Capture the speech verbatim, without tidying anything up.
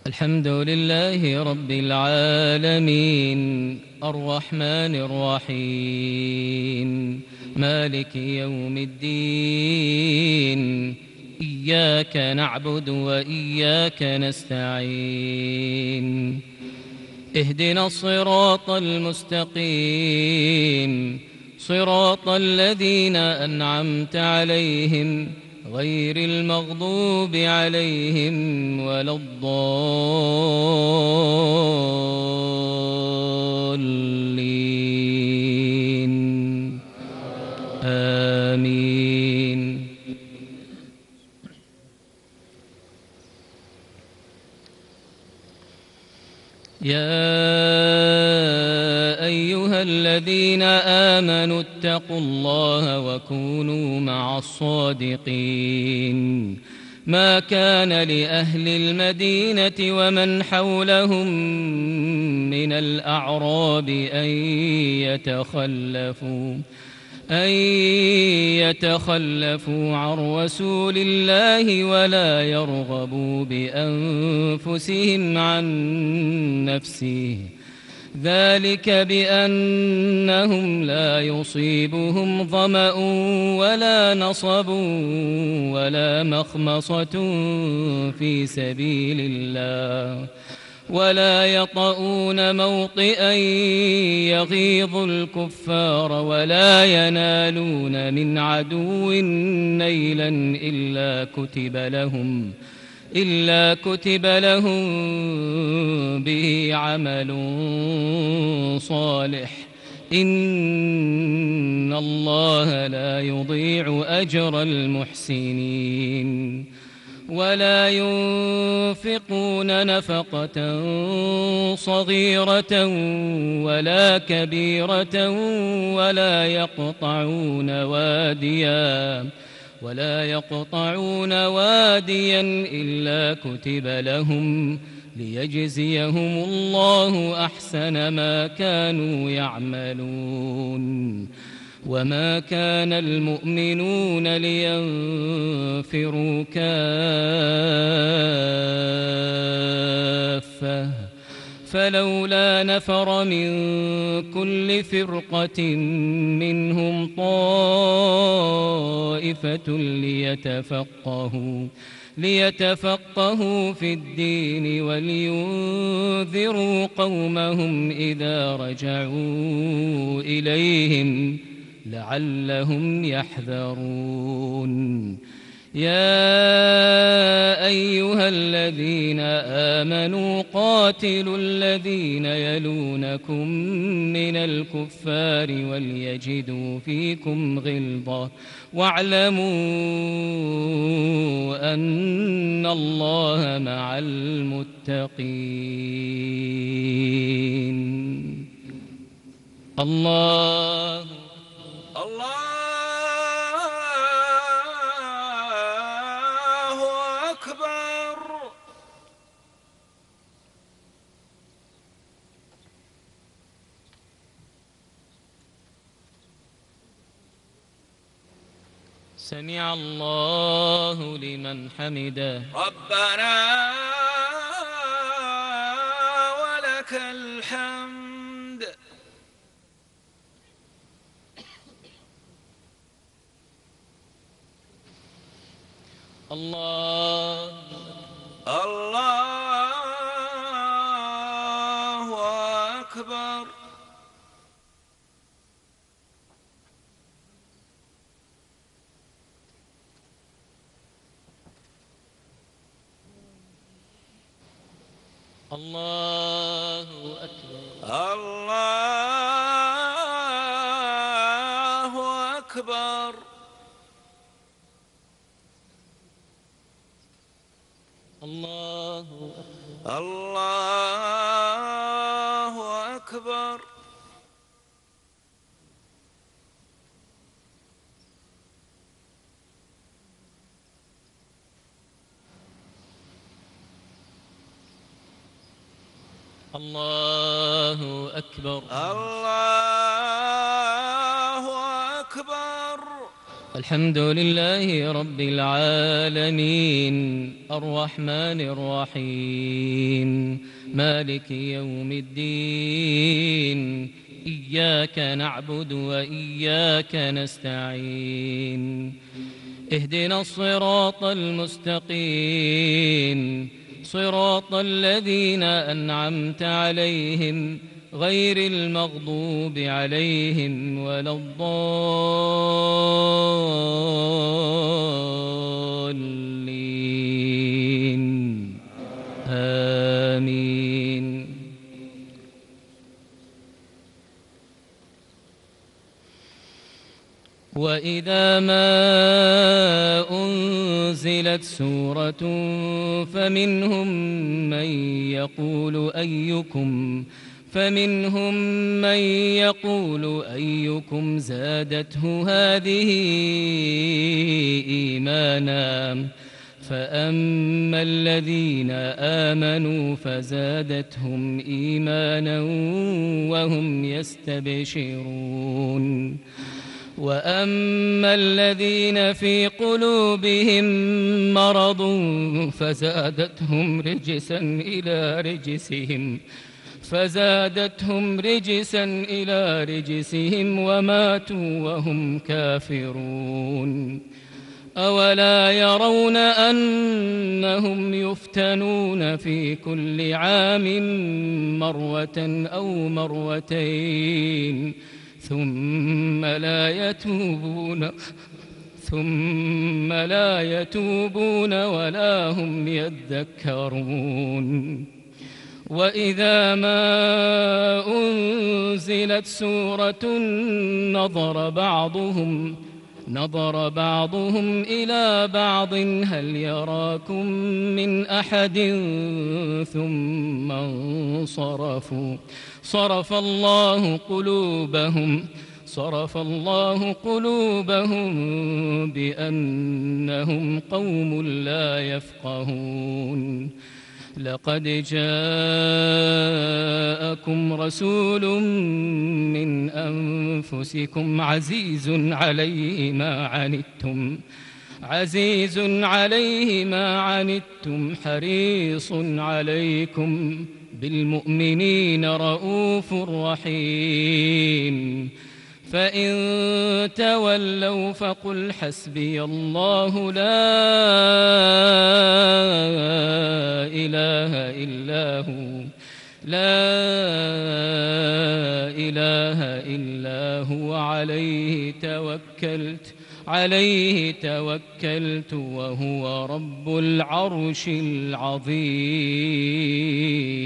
الحمد لله رب العالمين الرحمن الرحيم مالك يوم الدين إياك نعبد وإياك نستعين اهدنا الصراط المستقيم صراط الذين أنعمت عليهم غير المغضوب عليهم ولا الضالين آمين. يا أيها الذين آمنوا اتقوا الله وكونوا مع الصادقين ما كان لأهل المدينة ومن حولهم من الأعراب أن يتخلفوا أن يتخلفوا عن رسول الله ولا يرغبوا بأنفسهم عن نفسه ذلك بأنهم لا يصيبهم ظمأ ولا نصب ولا مخمصة في سبيل الله ولا يطؤون موطئا يغيظ الكفار ولا ينالون من عدو نيلا إلا كتب لهم إلا كتب لهم به عمل صالح إن الله لا يضيع أجر المحسنين ولا ينفقون نفقة صغيرة ولا كبيرة ولا يقطعون واديا ولا يقطعون واديا إلا كتب لهم ليجزيهم الله أحسن ما كانوا يعملون وما كان المؤمنون لينفروا كافة فلولا نفر من كل فرقة منهم طائفة ليتفقهوا ليتفقهوا في الدين ولينذروا قومهم إذا رجعوا إليهم لعلهم يحذرون. يا أيها الذين آمنوا قاتلوا الذين يلونكم من الكفار وليجدوا فيكم غلظة واعلموا أن الله مع المتقين. الله الله أكبر. سمع الله لمن حمده. ربنا ولك الحمد. الله الله أكبر. الله أكبر. الله أكبر. الله الله أكبر. الله أكبر. الله أكبر. الحمد لله رب العالمين الرحمن الرحيم مالك يوم الدين إياك نعبد وإياك نستعين اهدنا الصراط المستقيم صراط الذين أنعمت عليهم غير المغضوب عليهم ولا الضالين آمين. وإذا ما أنزلت سورة فمنهم من يقول أيكم فمنهم من يقول أيكم زادته هذه إيمانا فأما الذين آمنوا فزادتهم إيمانا وهم يستبشرون وأما الذين في قلوبهم مرض فزادتهم رجسا إلى رجسهم فزادتهم رجسا إلى رجسهم وماتوا وهم كافرون أولا يرون أنهم يفتنون في كل عام مرة أو مرتين ثم لا يتوبون ثم لا يتوبون ولا هم يذكرون وإذا ما أنزلت سورة نظر بعضهم نظر بعضهم إلى بعض هل يراكم من أحد ثم انصرفوا صرف الله قلوبهم صرف الله قلوبهم بأنهم قوم لا يفقهون لقد جاءكم رسول من أنفسكم عزيز عليه ما عنتم عزيز عليه ما عنتم حريص عليكم بالمؤمنين رؤوف رحيم فإن تولوا فقل حسبي الله لا إله إلا هو لا إله إلا هو عليه توكلت عليه توكلت وهو رب العرش العظيم.